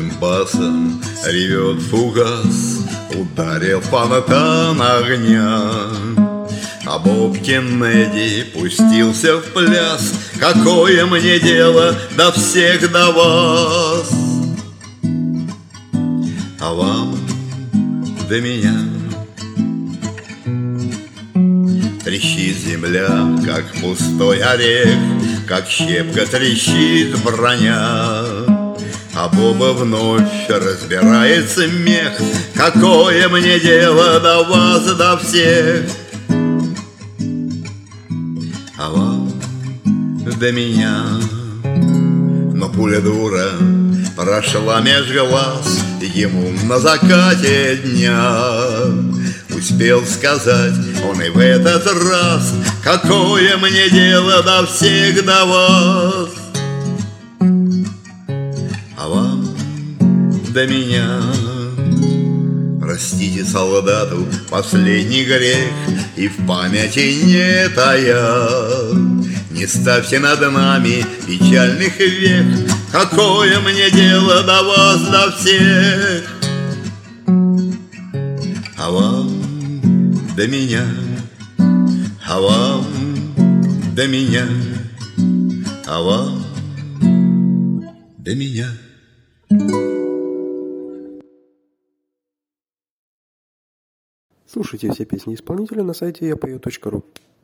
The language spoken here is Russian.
Тяжелым басом ревет фугас, ударил фонтан огня. А Боб Кеннеди пустился в пляс. Какое мне дело до всех, до вас? А вам до меня. Трещит земля, как пустой орех, как щепка трещит броня. А Боба вновь разбирает смех. Какое мне дело до вас, до всех? А вам до меня. Но пуля дура прошла меж глаз ему на закате дня. Успел сказать он и в этот раз: какое мне дело до всех, до вас? А вам до меня. Простите солдату последний грех, и в памяти не тая. Не ставьте над нами печальных век. Какое мне дело до вас, до всех? А вам до меня. А вам до меня. А вам до меня. Слушайте все песни исполнителя на сайте yapою.ru.